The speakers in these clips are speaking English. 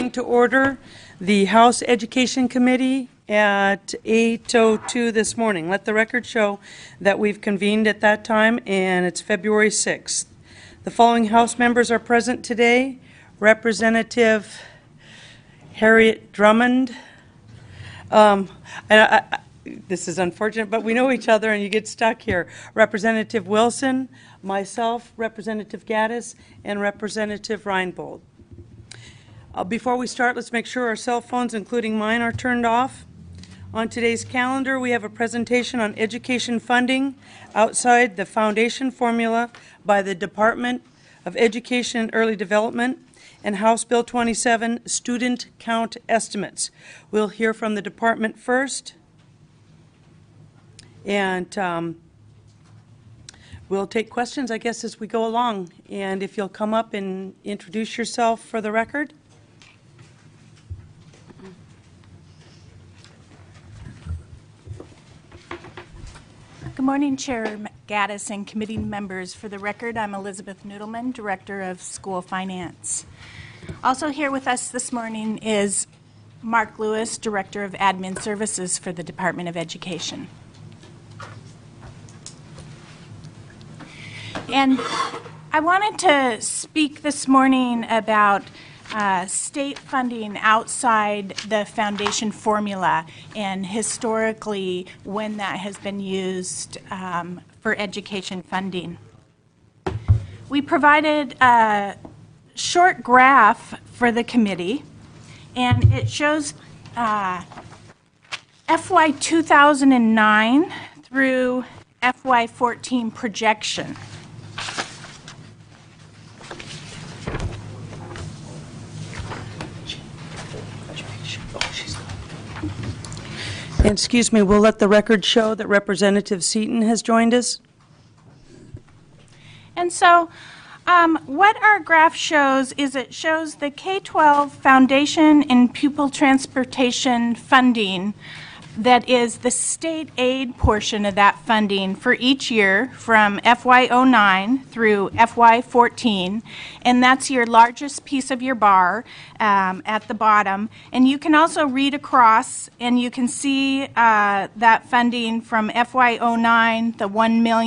bring to order the House Education Committee at 8:02 this morning. Let the record show that we've convened at that time, and it's February 6th. The following House members are present today. Representative Harriet Drummond. This is unfortunate, but we know each other and you get stuck here. Representative Wilson, myself, Representative Gaddis, and Representative Reinbold. Before we start, let's make sure our cell phones, including mine, are turned off. On today's calendar, we have a presentation on education funding outside the foundation formula by the Department of Education and Early Development and House Bill 27, Student Count Estimates. We'll hear from the department first, and we'll take questions, I guess, as we go along. And if you'll come up and introduce yourself for the record. Good morning, Chair Gaddis and committee members. For the record, I'm Elizabeth Noodleman, Director of School Finance. Also here with us this morning is Mark Lewis, Director of Admin Services for the Department of Education. And I wanted to speak this morning about state funding outside the foundation formula and historically when that has been used for education funding. We provided a short graph for the committee, and it shows FY 2009 through FY 14 projection. And excuse me, we'll let the record show that Representative Seaton has joined us. And so what our graph shows is it shows the K-12 foundation and pupil transportation funding that is the state aid portion of that funding for each year from FY09 through FY14, and that's your largest piece of your bar at the bottom. And you can also read across, and you can see that funding from FY09, the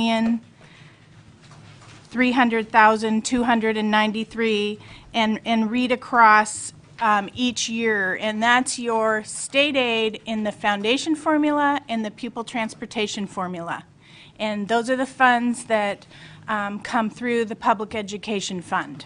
1,300,293, and read across each year, and that's your state aid in the foundation formula and the pupil transportation formula. And those are the funds that come through the public education fund.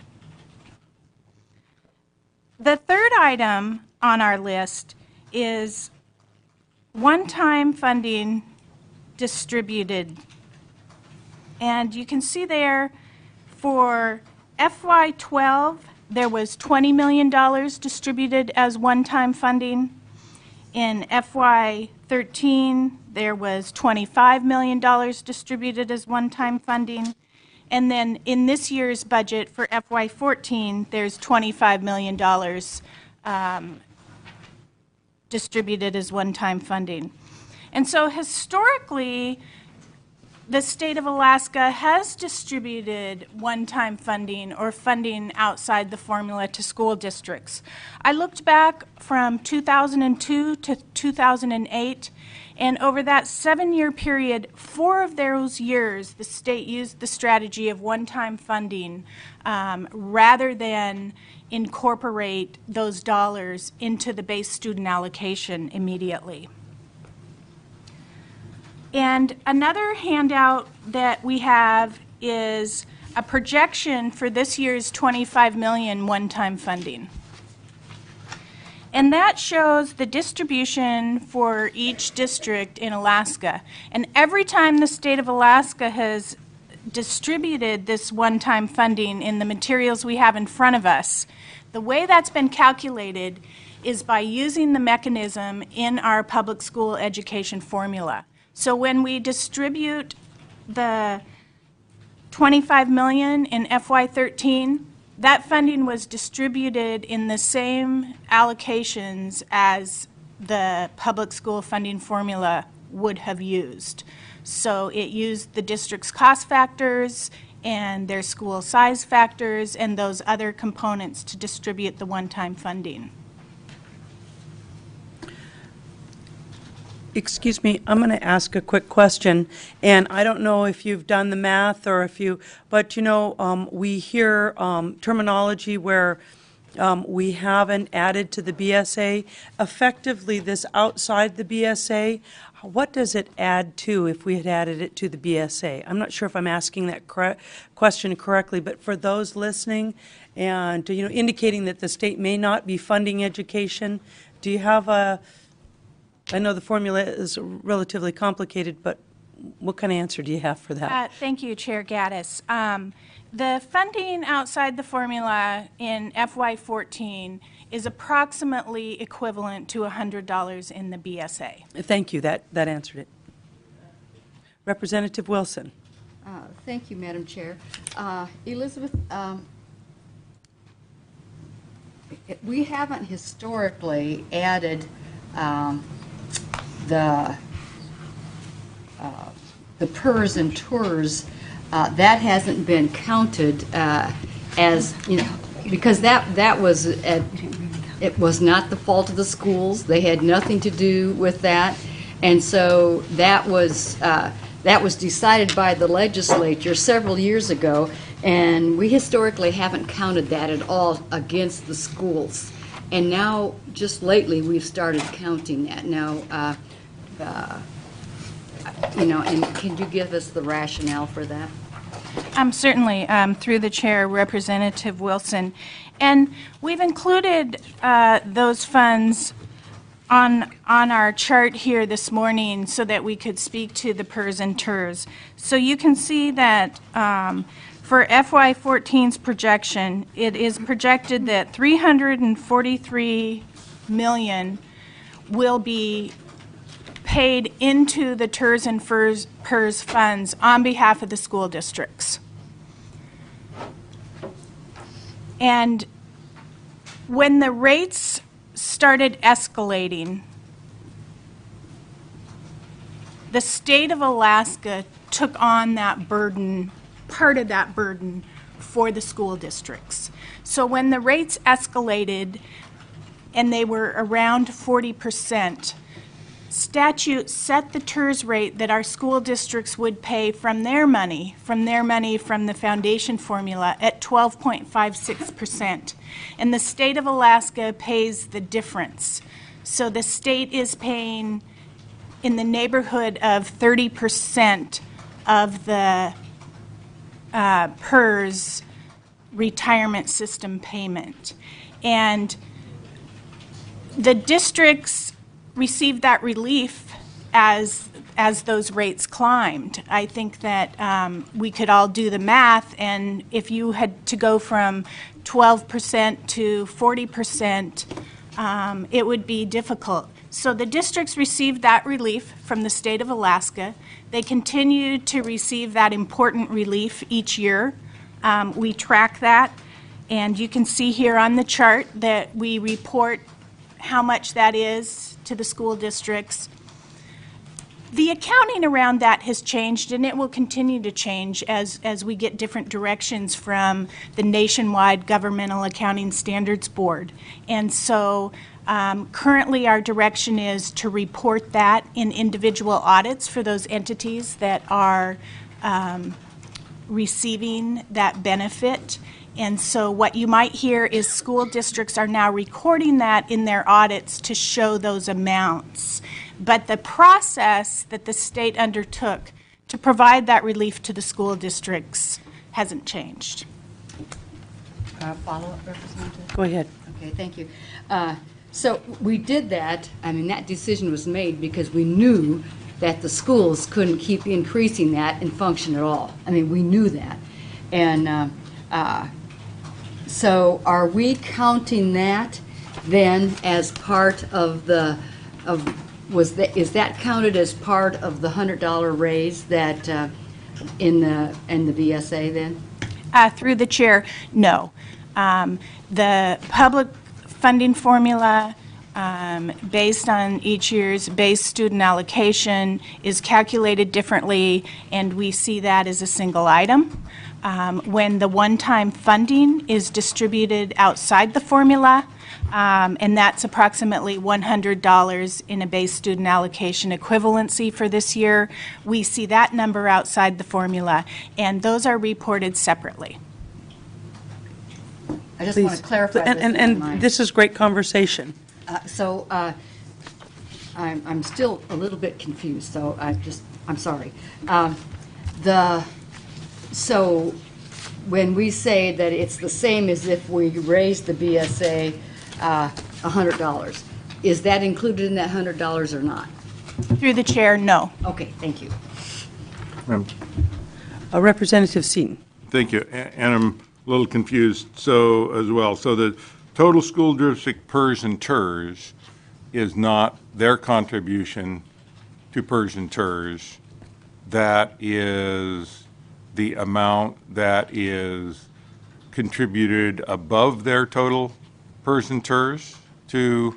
The third item on our list is one-time funding distributed. And you can see there for FY12, there was $20 million distributed as one-time funding. In FY13, there was $25 million distributed as one-time funding. And then in this year's budget for FY14, there's $25 million distributed as one-time funding. And so historically, the state of Alaska has distributed one-time funding or funding outside the formula to school districts. I looked back from 2002 to 2008, and over that 7-year period, 4 of those years, the state used the strategy of one-time funding rather than incorporate those dollars into the base student allocation immediately. And another handout that we have is a projection for this year's $25 million one-time funding. And that shows the distribution for each district in Alaska. And every time the state of Alaska has distributed this one-time funding in the materials we have in front of us, the way that's been calculated is by using the mechanism in our public school education formula. So when we distribute the $25 million in FY13, that funding was distributed in the same allocations as the public school funding formula would have used. So it used the district's cost factors and their school size factors and those other components to distribute the one-time funding. Excuse me, I'm going to ask a quick question, and I don't know if you've done the math or if you, but we hear terminology where we haven't added to the BSA. Effectively, this outside the BSA, what does it add to if we had added it to the BSA? I'm not sure if I'm asking that question correctly, but for those listening and indicating that the state may not be funding education, do you have I know the formula is relatively complicated, but what kind of answer do you have for that? Thank you, Chair Gaddis. The funding outside the formula in FY14 is approximately equivalent to $100 in the BSA. Thank you. That answered it. Representative Wilson. Thank you, Madam Chair. Elizabeth, we haven't historically added the PERS and TERS. That hasn't been counted as, because that was it was not the fault of the schools. They had nothing to do with that, and so that was decided by the legislature several years ago, and we historically haven't counted that at all against the schools. And now, just lately, we've started counting that. Now, and can you give us the rationale for that? Certainly, through the chair, Representative Wilson. And we've included those funds on our chart here this morning so that we could speak to the PERS and TERS. So you can see that for FY14's projection, it is projected that $343 million will be paid into the TERS and PERS funds on behalf of the school districts. And when the rates started escalating, the state of Alaska took on that burden, part of that burden, for the school districts. So when the rates escalated and they were around 40%, statute set the TERS rate that our school districts would pay from their money from the foundation formula at 12.56%. And the state of Alaska pays the difference. So the state is paying in the neighborhood of 30% of the PERS retirement system payment. And the districts received that relief as those rates climbed. I think that we could all do the math, and if you had to go from 12% to 40%, it would be difficult. So the districts received that relief from the state of Alaska. They continue to receive that important relief each year. We track that, and you can see here on the chart that we report how much that is to the school districts. The accounting around that has changed, and it will continue to change as we get different directions from the Nationwide Governmental Accounting Standards Board. And so currently our direction is to report that in individual audits for those entities that are receiving that benefit. And so what you might hear is school districts are now recording that in their audits to show those amounts. But the process that the state undertook to provide that relief to the school districts hasn't changed. Follow-up, Representative? Go ahead. Okay, thank you. So we did that, that decision was made because we knew that the schools couldn't keep increasing that and function at all. We knew that. And so are we counting that then as part of the, is that counted as part of the $100 raise that in the BSA then? Through the chair, no. The public funding formula based on each year's base student allocation is calculated differently, and we see that as a single item. when the one-time funding is distributed outside the formula, and that's approximately $100 in a base student allocation equivalency for this year. We see that number outside the formula, and those are reported separately. I just want Please. to clarify this. And this is great conversation. I'm still a little bit confused, so I'm sorry. So when we say that it's the same as if we raised the BSA $100, is that included in that $100 or not? Through the chair, no. Okay, thank you. Representative Seaton. Thank you. And I'm a little confused so as well. So the total school district PERS and TERS is not their contribution to PERS and TERS. That is the amount that is contributed above their total PERS and TERS to,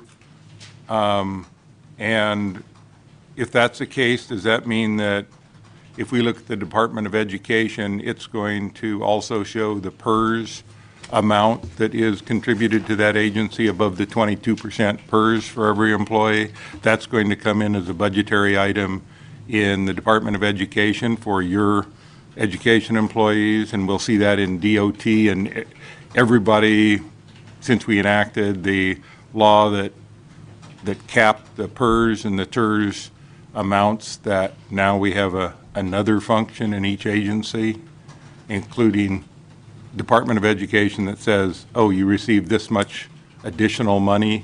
and if that's the case, does that mean that if we look at the Department of Education, it's going to also show the PERS amount that is contributed to that agency above the 22% PERS for every employee? That's going to come in as a budgetary item in the Department of Education for your education employees, and we'll see that in DOT and everybody, since we enacted the law that capped the PERS and the TERS amounts, that now we have another function in each agency, including Department of Education, that says, oh, you received this much additional money.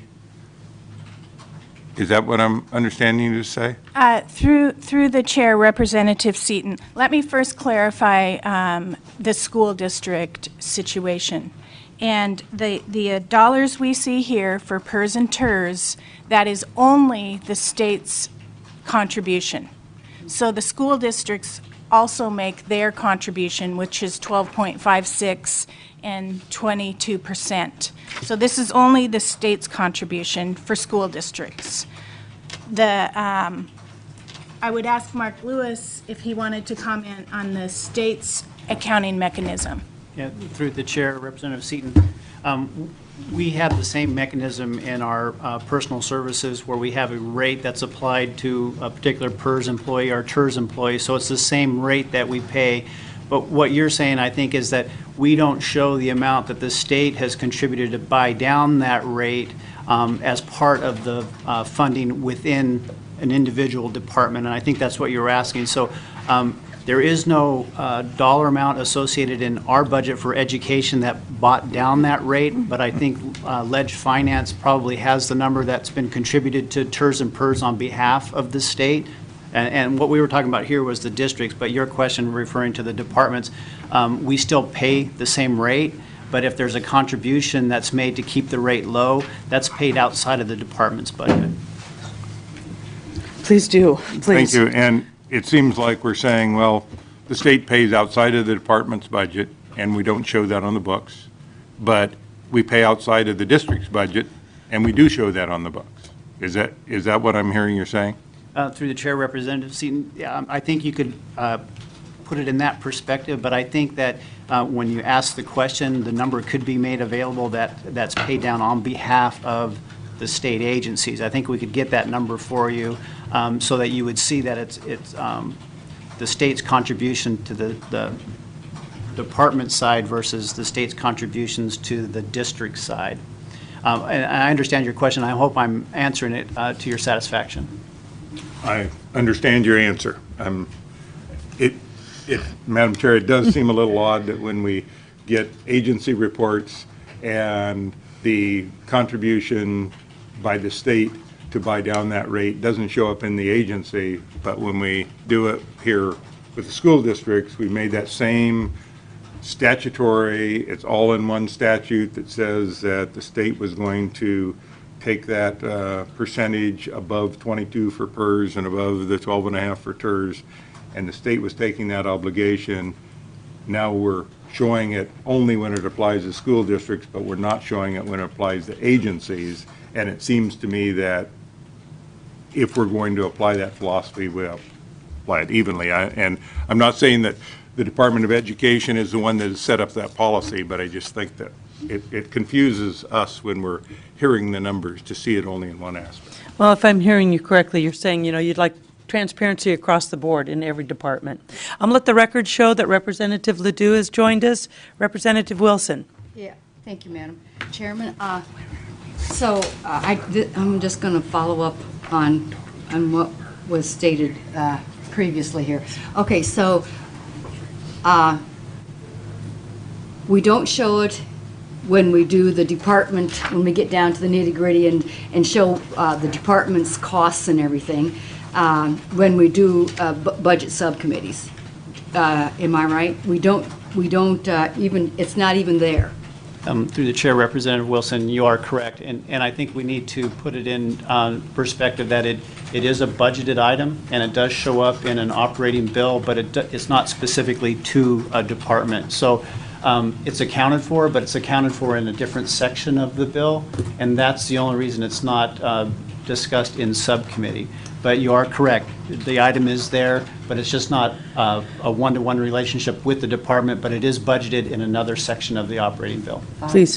Is that what I'm understanding you to say? Through the chair, Representative Seaton, let me first clarify the school district situation. And the dollars we see here for PERS and TERS, that is only the state's contribution. So the school districts also make their contribution, which is 12.56 and 22%. So this is only the state's contribution for school districts. I would ask Mark Lewis if he wanted to comment on the state's accounting mechanism. Yeah, through the chair, Representative Seaton. We have the same mechanism in our personal services where we have a rate that's applied to a particular PERS employee or TERS employee, so it's the same rate that we pay. But what you're saying, I think, is that we don't show the amount that the state has contributed to buy down that rate as part of the funding within an individual department, and I think that's what you're asking. So there is no dollar amount associated in our budget for education that bought down that rate, but I think Ledge Finance probably has the number that's been contributed to TERS and PERS on behalf of the state. And what we were talking about here was the districts, but your question referring to the departments, we still pay the same rate, but if there's a contribution that's made to keep the rate low, that's paid outside of the department's budget. Please do, please. Thank you. And it seems like we're saying, well, the state pays outside of the department's budget, and we don't show that on the books. But we pay outside of the district's budget, and we do show that on the books. Is that what I'm hearing you're saying? Through the chair, Representative Seaton, yeah, I think you could put it in that perspective, but I think that when you ask the question, the number could be made available that's paid down on behalf of the state agencies. I think we could get that number for you so that you would see that it's the state's contribution to the department side versus the state's contributions to the district side. And I understand your question. I hope I'm answering it to your satisfaction. I understand your answer. Madam Chair, it does seem a little odd that when we get agency reports and the contribution by the state to buy down that rate doesn't show up in the agency, but when we do it here with the school districts, we made that same statutory, it's all in one statute that says that the state was going to take that percentage above 22 for PERS and above the 12.5 for TERS, and the state was taking that obligation. Now we're showing it only when it applies to school districts, but we're not showing it when it applies to agencies. And it seems to me that if we're going to apply that philosophy, we'll apply it evenly. And I'm not saying that the Department of Education is the one that has set up that policy, but I just think that it confuses us when we're hearing the numbers to see it only in one aspect. Well, if I'm hearing you correctly, you're saying, you'd like transparency across the board in every department. Let the record show that Representative Ledoux has joined us. Representative Wilson. Yeah, thank you, Madam Chairman. I'm just going to follow up on what was stated previously here. Okay, so we don't show it when we do the department, when we get down to the nitty-gritty and show the department's costs and everything, when we do budget subcommittees. Am I right? We don't even, it's not even there. Through the chair, Representative Wilson, you are correct, and I think we need to put it in perspective that it is a budgeted item, and it does show up in an operating bill, but it's not specifically to a department. So it's accounted for, but it's accounted for in a different section of the bill, and that's the only reason it's not discussed in subcommittee. But you are correct. The item is there, but it's just not a one-to-one relationship with the department, but it is budgeted in another section of the operating bill. Please.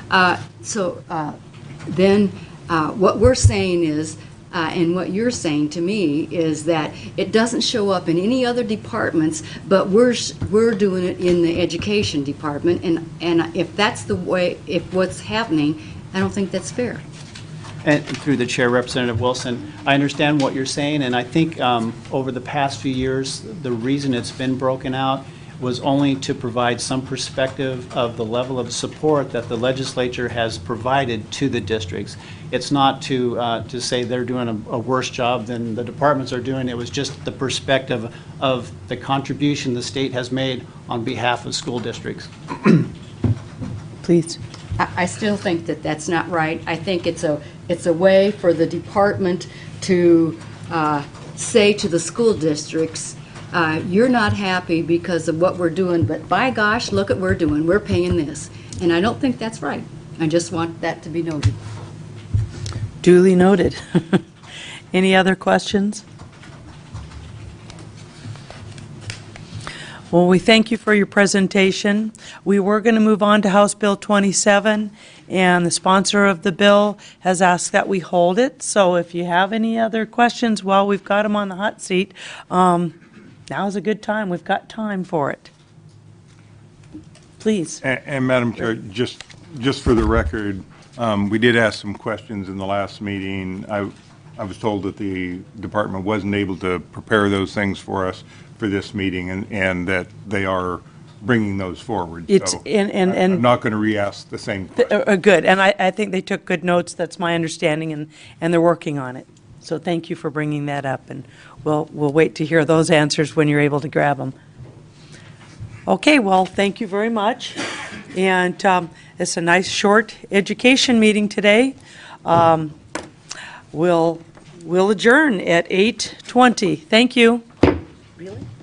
Then what we're saying is, and what you're saying to me is that it doesn't show up in any other departments, but we're doing it in the education department, and if that's the way, if what's happening, I don't think that's fair. And through the chair, Representative Wilson, I understand what you're saying, and I think over the past few years, the reason it's been broken out was only to provide some perspective of the level of support that the legislature has provided to the districts. It's not to say they're doing a worse job than the departments are doing. It was just the perspective of the contribution the state has made on behalf of school districts. Please. I still think that that's not right. I think it's a way for the department to say to the school districts, you're not happy because of what we're doing, but by gosh, look at what we're doing. We're paying this. And I don't think that's right. I just want that to be noted. Duly noted. Any other questions? Well, we thank you for your presentation. We were going to move on to House Bill 27, and the sponsor of the bill has asked that we hold it. So if you have any other questions while we've got them on the hot seat, now's a good time. We've got time for it. Please. And Madam Chair, just for the record, we did ask some questions in the last meeting. I was told that the department wasn't able to prepare those things for us for this meeting, and that they are bringing those forward. It's so and I'm not going to re-ask the same question. Good, and I think they took good notes. That's my understanding, and they're working on it. So thank you for bringing that up, and we'll wait to hear those answers when you're able to grab them. Okay, well, thank you very much, and it's a nice short education meeting today. We'll adjourn at 8:20. Thank you. Really?